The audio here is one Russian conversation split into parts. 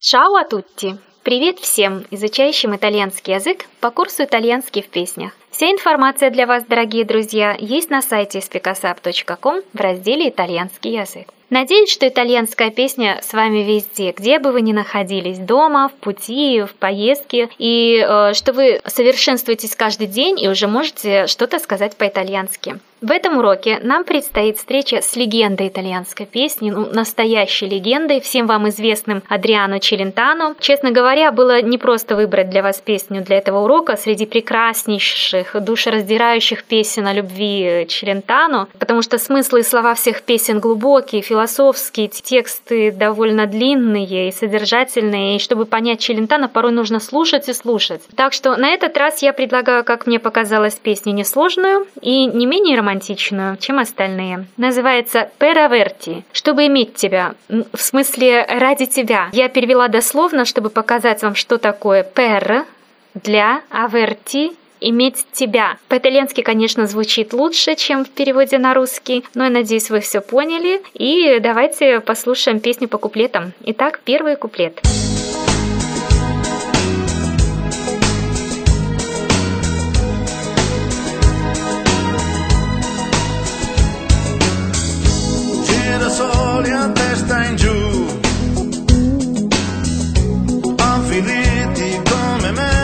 Ciao a tutti! Привет всем, изучающим итальянский язык по курсу «Итальянский в песнях». Вся информация для вас, дорогие друзья, есть на сайте speakasap.com в разделе «Итальянский язык». Надеюсь, что итальянская песня с вами везде, где бы вы ни находились, дома, в пути, в поездке, и что вы совершенствуетесь каждый день и уже можете что-то сказать по-итальянски. В этом уроке нам предстоит встреча с легендой итальянской песни, настоящей легендой, всем вам известным Адриано Челентано. Честно говоря, было непросто выбрать для вас песню для этого урока среди прекраснейших, душераздирающих песен о любви Челентано, потому что смыслы и слова всех песен глубокие, философские, тексты довольно длинные и содержательные, и чтобы понять Челентано, порой нужно слушать и слушать. Так что на этот раз я предлагаю, как мне показалось, песню несложную и не менее романтичную, чем остальные. Называется «Per averti», чтобы иметь тебя, в смысле ради тебя. Я перевела дословно, чтобы показать вам, что такое «per» для «averti» иметь тебя. По-итальянски, конечно, звучит лучше, чем в переводе на русский, но я надеюсь, вы все поняли. И давайте послушаем песню по куплетам. Итак, первый куплет. Girasoli a testa in giù, avviliti come me.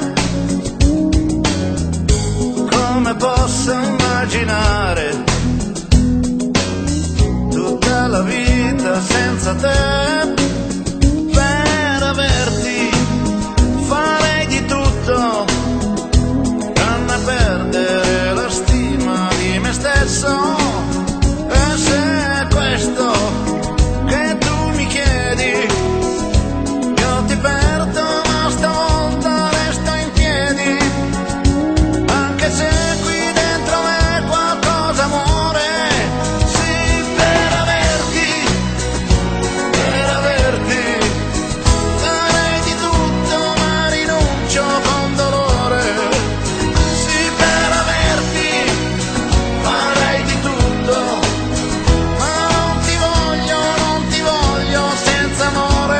Come posso immaginare tutta la vita senza te? Per averti farei di tutto, tranne perdere la stima di me stesso. E se è questo che tu mi chiedi, io ti perdo, ma stavolta resto in piedi. Anche se qui dentro è qualcosa amore, sì, per averti, farei di tutto ma rinuncio con dolore. Sì, per averti, farei di tutto, ma non ti voglio senza amore.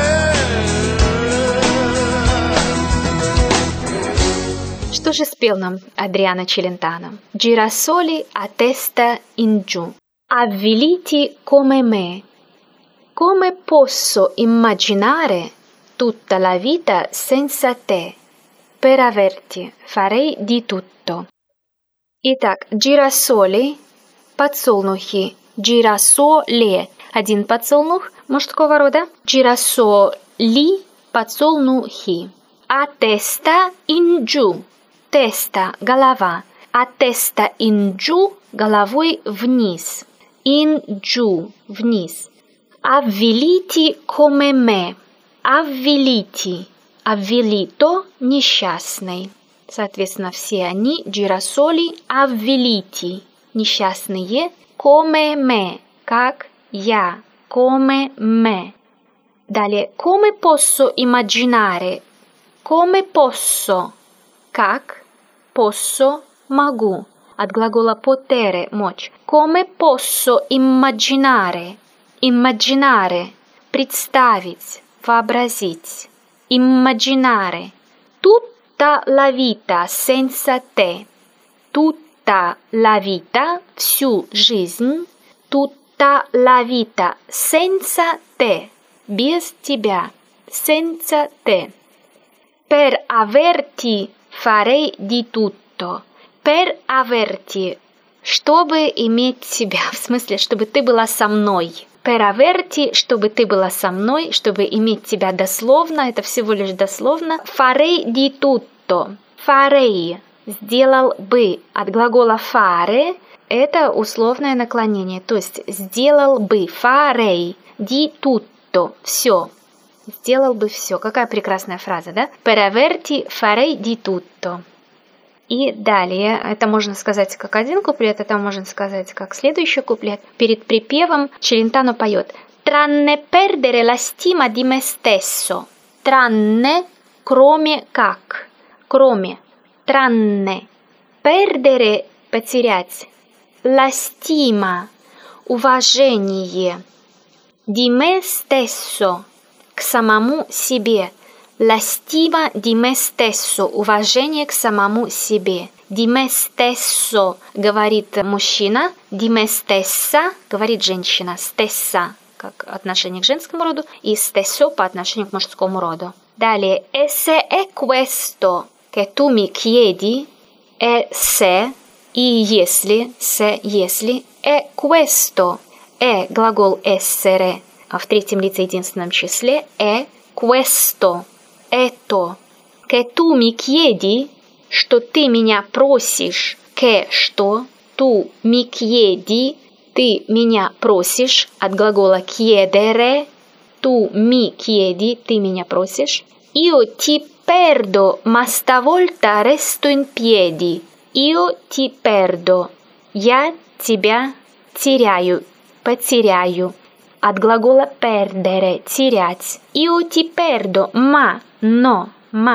Что же спел нам Адриано Челентано? Girasoli a testa in giù, avviliti come me. Come posso immaginare tutta la vita senza te? Per averti farei di tutto. Итак, girasoli – подсолнухи, girasole – один подсолнух мужского рода, girasoli – подсолнухи. A testa in giù. Теста – голова, а теста in giù – головой вниз. In giù – вниз. Avviliti come me. Avviliti. Avvilito – несчастный. Соответственно, все они girasoli avviliti – несчастные. Come me – как я. Come me. Далее, come posso immaginare. Come posso – как. Posso – могу. От глагола potere – мочь. Come posso immaginare. Immaginare – представить, вообразить. Immaginare. Tutta la vita senza te. Tutta la vita – всю жизнь. Tutta la vita senza te. Без тебя. Senza te. Per averti farei di tutto. Per averti. Чтобы иметь тебя. В смысле, чтобы ты была со мной. Per averti, чтобы ты была со мной, чтобы иметь тебя дословно. Это всего лишь дословно. Farei di tutto. Farei. Сделал бы. От глагола fare. Это условное наклонение. То есть сделал бы. Farei. Di tutto. Все. Сделал бы все. Какая прекрасная фраза, да? Per averti farei di tutto. И далее, это можно сказать как один куплет, это можно сказать как следующий куплет. Перед припевом Челентано поет Tranne perdere la stima di me stesso. Tranne, кроме как. Кроме. Tranne. Perdere, потерять. La stima, уважение. Di me stesso. к самому себе. La stima di me stesso, уважение к самому себе. Di me stesso говорит мужчина, di me stessa говорит женщина, stessa как отношение к женскому роду и stesso по отношению к мужскому роду. Далее, e se è questo che tu mi chiedi, e se, и если, se, если, è questo, глагол essere, в третьем лице единственном числе, è questo, это, che tu mi chiedi, что ты меня просишь, che что, tu mi chiedi, ты меня просишь, от глагола chiedere, tu mi chiedi, ты меня просишь. Io ti perdo, ma stavolta resto in piedi. Io ti perdo, я тебя теряю, потеряю. От глагола perdere, терять. Io ti perdo, но,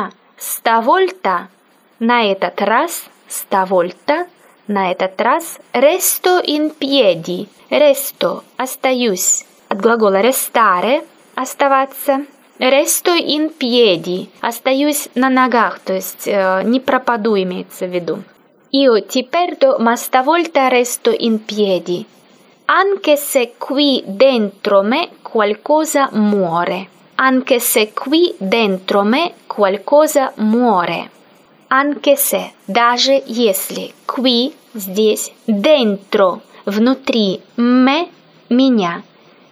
stavolta, на этот раз, stavolta, на этот раз, resto in piedi, resto, остаюсь. От глагола restare, оставаться. Resto in piedi, остаюсь на ногах, то есть не пропаду, имеется в виду. Io ti perdo, ma stavolta resto in piedi. Anche se qui dentro me qualcosa muore. Anche se qui dentro me qualcosa muore. Anche se, даже если, qui, здесь, dentro, внутри, me, меня,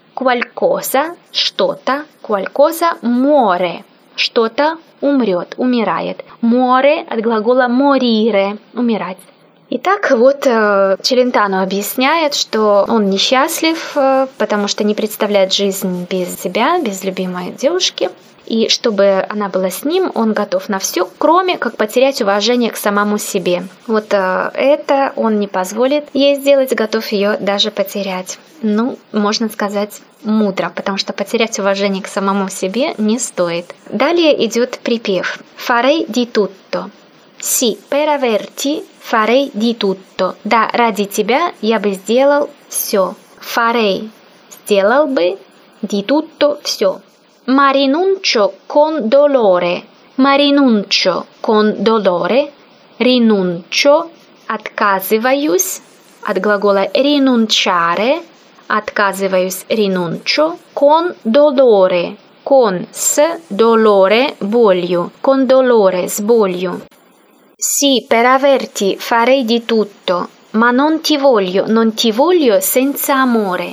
qualcosa, что-то, qualcosa muore, что-то умрет, умирает. Muore от глагола morire, умирать. Итак, вот Челентано объясняет, что он несчастлив, потому что не представляет жизнь без себя, без любимой девушки. И чтобы она была с ним, он готов на все, кроме как потерять уважение к самому себе. Вот это он не позволит ей сделать, готов ее даже потерять. Ну, можно сказать, мудро, потому что потерять уважение к самому себе не стоит. Далее идет припев. Farei di tutto. Sì, per averti farei di tutto. Да, ради тебя я бы сделал все. Farei, сделал бы, di tutto, все. Ma rinuncio con dolore. Ma rinuncio con dolore. Rinuncio, отказываюсь, от глагола rinunciare, отказываюсь, rinuncio, con dolore. Con, с, dolore, болью. Con dolore, с болью. Sì, per averti farei di tutto, ma non ti voglio senza amore.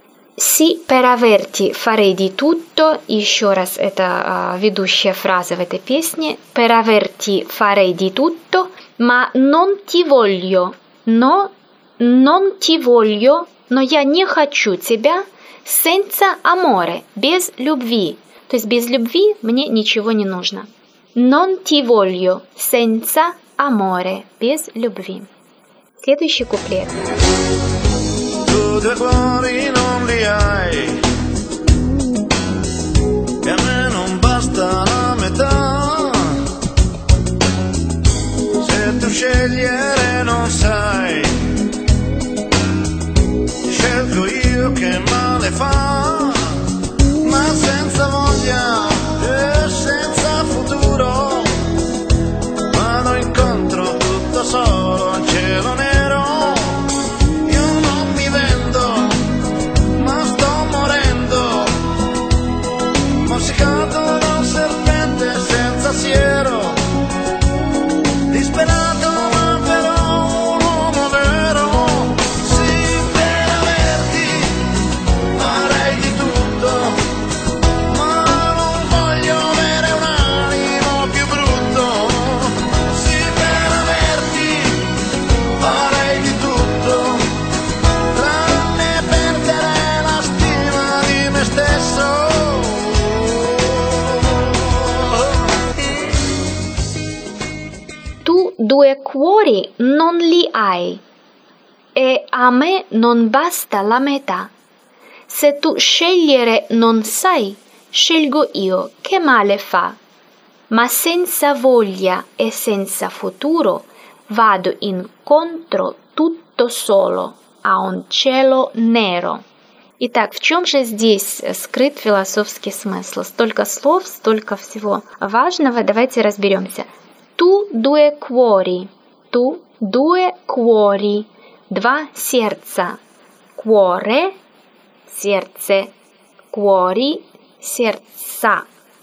Sì, per averti farei di tutto. Еще раз, это ведущая фраза в этой песне. Per averti farei di tutto, ma non ti voglio. Но non ti voglio, но я не хочу тебя. Senza amore, без любви. То есть без любви мне ничего не нужно. Non ti voglio, senza amore, без любви. Следующий куплет. Tu due cuori non li hai, e a me non basta la metà. Se tu scegliere non sai, scelgo io che male fa, ma senza voglia e senza futuro, vado incontro tutto solo al cielo nero. Io non mi vendo, ma sto morendo, mozzicato da un serpente senza siero, disperato ma però un uomo vero. Sì, per averti farei di tutto, ma non voglio avere un animo più brutto. Sì, per averti farei di tutto, tranne perdere la stima di me stesso. Tu due cuori non li hai, e a me non basta la metà. Se tu scegliere non sai, scelgo io, che male fa. Ma senza voglia e senza futuro vado incontro tutto solo a un cielo nero. Итак, в чем же здесь скрыт философский смысл? Столько слов, столько всего важного. Давайте разберемся. Tu due cuori. Tu due cuori. Два сердца. Cuore – сердце. Cuori – сердца.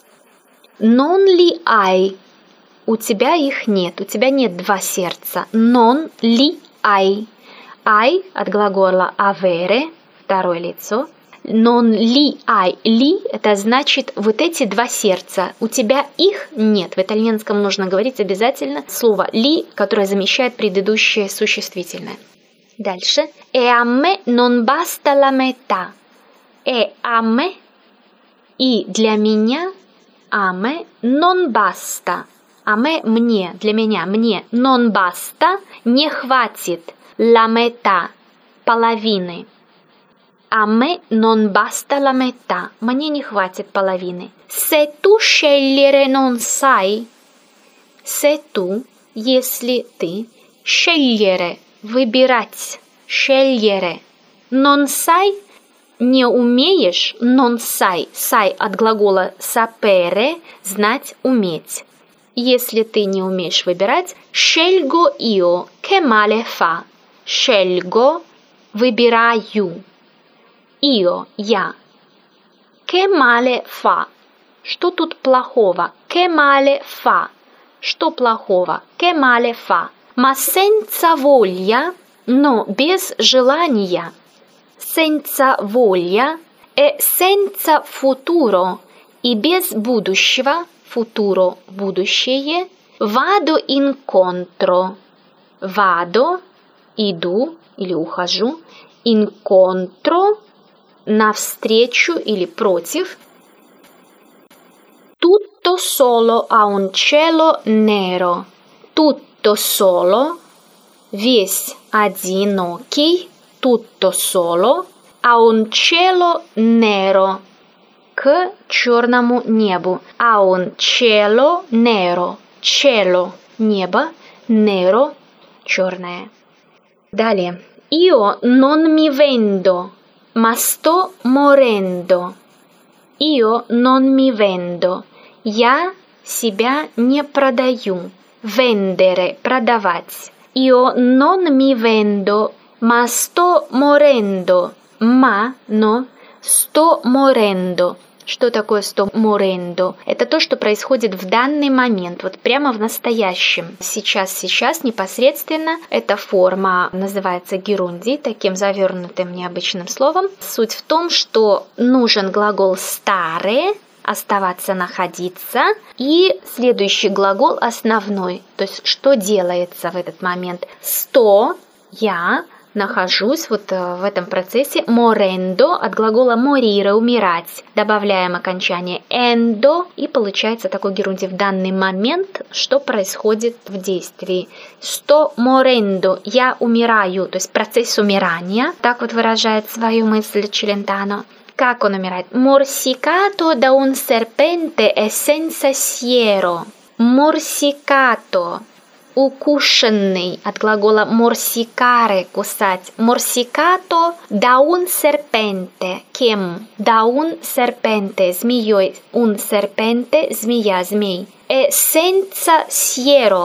Non li hai. У тебя их нет. У тебя нет два сердца. Non li hai. Hai от глагола avere, второе лицо. Non li hai. Li – это значит вот эти два сердца. У тебя их нет. В итальянском нужно говорить обязательно слово li, которое замещает предыдущее существительное. Дальше. E a me non basta la metà. E a me и для меня a me non basta. A me мне, для меня, мне non basta не хватит la metà половины. A me non basta la metà. Мне не хватит половины. Se tu scegliere non sai. Se tu, если ты, scegliere, выбирать, scegliere, non sai, не умеешь, non sai, sai от глагола sapere, знать, уметь. Если ты не умеешь выбирать, scelgo io, che male fa. Scelgo, выбираю. Io, я. Che male fa. Что тут плохого? Che male fa. Что плохого? Che male fa. Ma senza voglia, но без желания. Senza voglia e senza futuro. И без будущего, futuro, будущее. Vado incontro. Vado, иду или ухожу. Incontro, навстречу или против. Tutto solo a un cielo nero. Tutto solo, весь одинокий. Tutto solo a un cielo nero. К черному небу. A un cielo nero. Cielo – небо, nero – черное. Далее. Io non mi vendo. Ma sto morendo. Io non mi vendo. Я себя не продаю. Vendere – продавать. Io non mi vendo. Ma sto morendo. Ma, но, sto morendo. Что такое sto morendo? Это то, что происходит в данный момент, вот прямо в настоящем. Сейчас, непосредственно. Эта форма называется герундий, таким завернутым необычным словом. Суть в том, что нужен глагол stare, оставаться, находиться, и следующий глагол основной, то есть что делается в этот момент. Sto, я, нахожусь вот в этом процессе. Morendo от глагола morire, умирать. Добавляем окончание endo, и получается такой герундий в данный момент, что происходит в действии. Sto morendo, я умираю, то есть процесс умирания. Так вот выражает свою мысль Челентано. Как он умирает? Morsicato da un serpente e senza siero. Morsicato. Укушенный от глагола morsicare – кусать. Morsicato da un serpente. Кем? Da un serpente – змеей. Un serpente – змея, змей. E senza siero.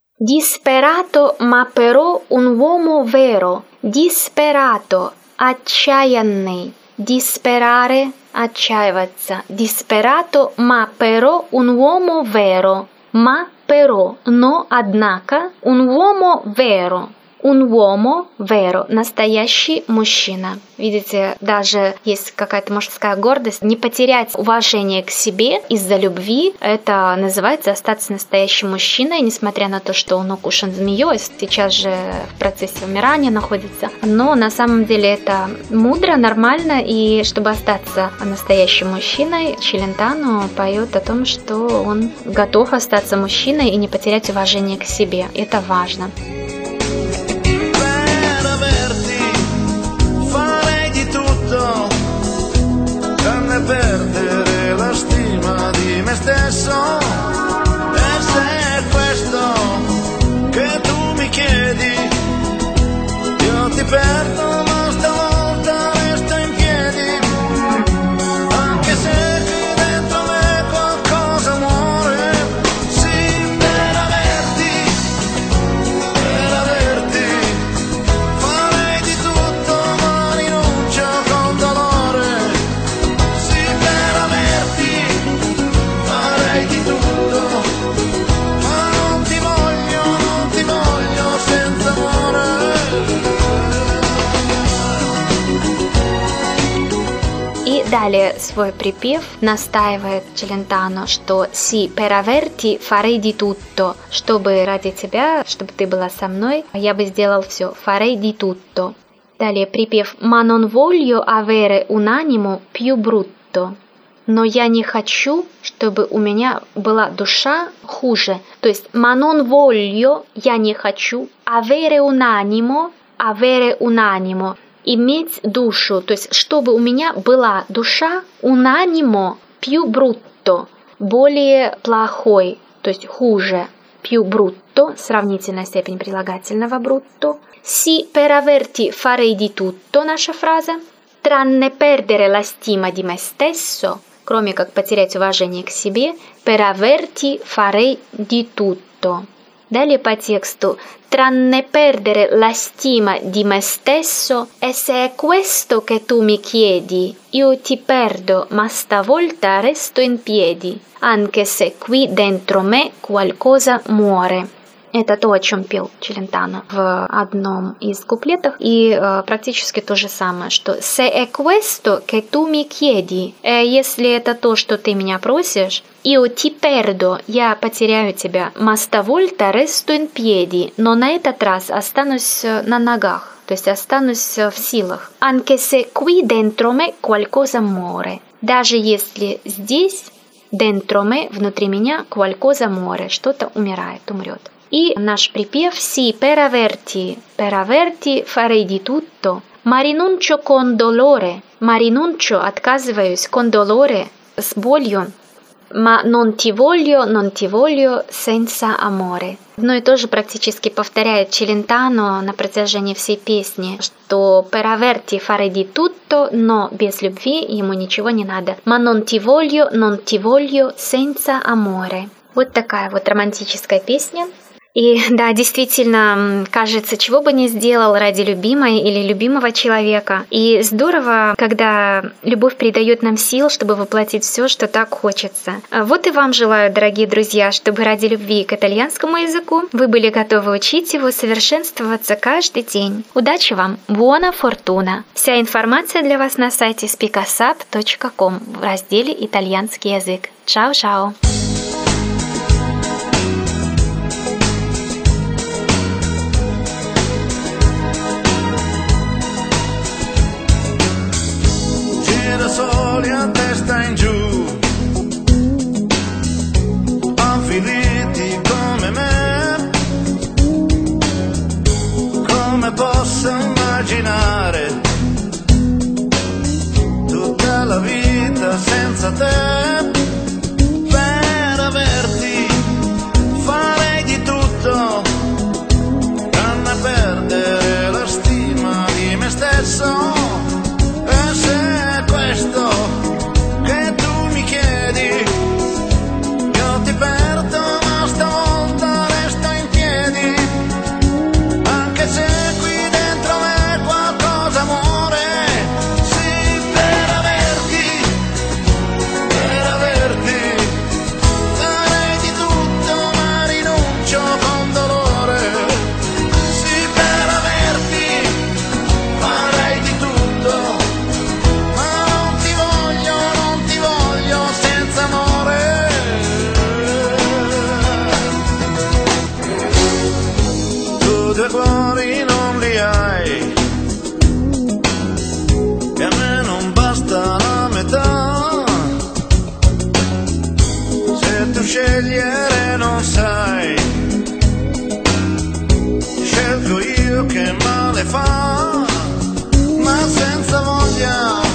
Disperato ma però un uomo vero. Disperato – отчаянный. Disperare – отчаиваться. Disperato ma però un uomo vero. Ma però, но, однако, un uomo vero. Un uomo vero. Настоящий мужчина. Видите, даже есть какая-то мужская гордость. Не потерять уважение к себе из-за любви. Это называется остаться настоящим мужчиной, несмотря на то, что он укушен змеей, сейчас же в процессе умирания находится. Но на самом деле это мудро, нормально. И чтобы остаться настоящим мужчиной, Челентано поет о том, что он готов остаться мужчиной и не потерять уважение к себе. Это важно. Perdere la stima di me stesso, e se è questo che tu mi chiedi, io ti perdo ma stavolta resto in piedi. Далее свой припев настаивает Челентано, что «Си per averti farei di tutto», чтобы ради тебя, чтобы ты была со мной, я бы сделал все. Farei di tutto. Далее припев «Ma non voglio avere un animo più brutto». Но я не хочу, чтобы у меня была душа хуже. То есть «ma non voglio», я не хочу, «avere un animo», иметь душу, то есть чтобы у меня была душа un animo più brutto, более плохой, то есть хуже, più brutto, сравнительная степень прилагательного brutto. Sì, per averti farei di tutto, наша фраза, tranne perdere la stima di me stesso, кроме как потерять уважение к себе, per averti farei di tutto. Далее по тексту «Tranne perdere la stima di me stesso, e se è questo che tu mi chiedi, io ti perdo, ma stavolta resto in piedi, anche se qui dentro me qualcosa muore». Это то, о чем пел Челентано в одном из куплетов, и практически то же самое, что «se è questo che tu mi chiedi», если это то, что ты меня просишь, «io ti perdo», я потеряю тебя, «ma stavolta resto in piedi», но на этот раз останусь на ногах, то есть останусь в силах. «Anche se qui dentro me qualcosa muore», даже если здесь, dentro me, внутри меня, qualcosa muore, что-то умирает, умрет. И наш припев «Sì, per averti farei di tutto, ma rinuncio con dolore». «Ma rinuncio» отказываюсь, «con dolore» с болью, «ma non ti voglio senza amore». Одно и то же практически повторяет Челентано на протяжении всей песни, что «per averti farei di tutto», но без любви ему ничего не надо. «Ma non ti voglio senza amore». Вот такая вот романтическая песня. И да, действительно, кажется, чего бы ни сделал ради любимой или любимого человека. И здорово, когда любовь придает нам сил, чтобы воплотить все, что так хочется. Вот и вам желаю, дорогие друзья, чтобы ради любви к итальянскому языку вы были готовы учить его, совершенствоваться каждый день. Удачи вам! Buona fortuna! Вся информация для вас на сайте speakasap.com в разделе «Итальянский язык». Чао-чао! Soli a testa in giù, avviliti come me, come posso immaginare tutta la vita senza te? Per averti farei di tutto, tranne perdere la stima di me stesso. Che tu mi chiedi, io ti perdo, ma stavolta resto in piedi, anche se qui dentro me qualcosa muore. Sì, per averti farei di tutto, ma rinuncio con dolore. Sì, per averti farei di tutto, senza amore. Tu due cuori non li hai, e a me non basta la metà. Se tu scegliere non sai, scelgo io che male fa, ma senza voglia.